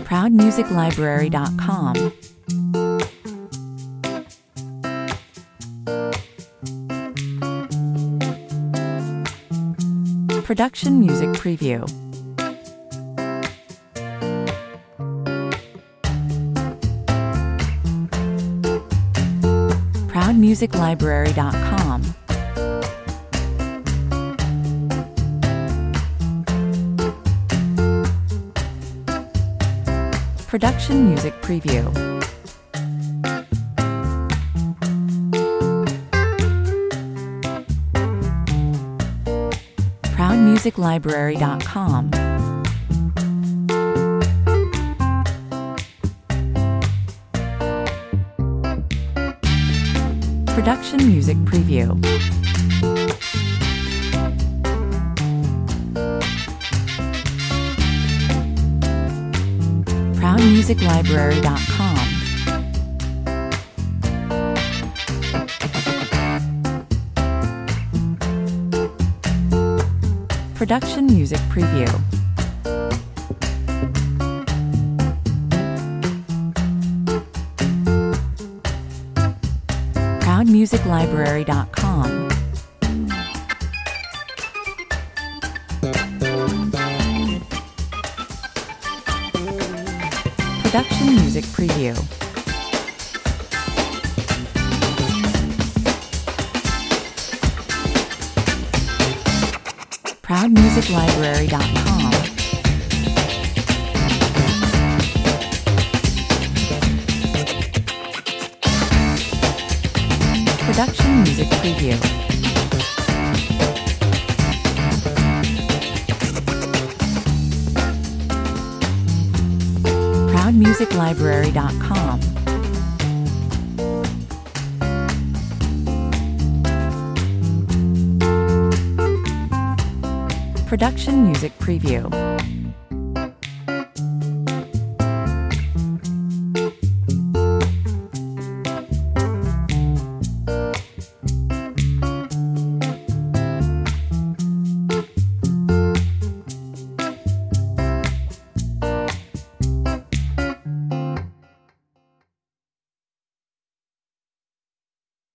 ProudMusicLibrary.com. Production Music Preview. ProudMusicLibrary.com. Production Music Preview. ProudMusicLibrary.com. Production Music Preview. ProudMusicLibrary.com. Production Music Preview. ProudMusicLibrary.com. Production Music Preview. ProudMusicLibrary.com. Production Music Preview. ProudMusicLibrary.com. Production Music Preview.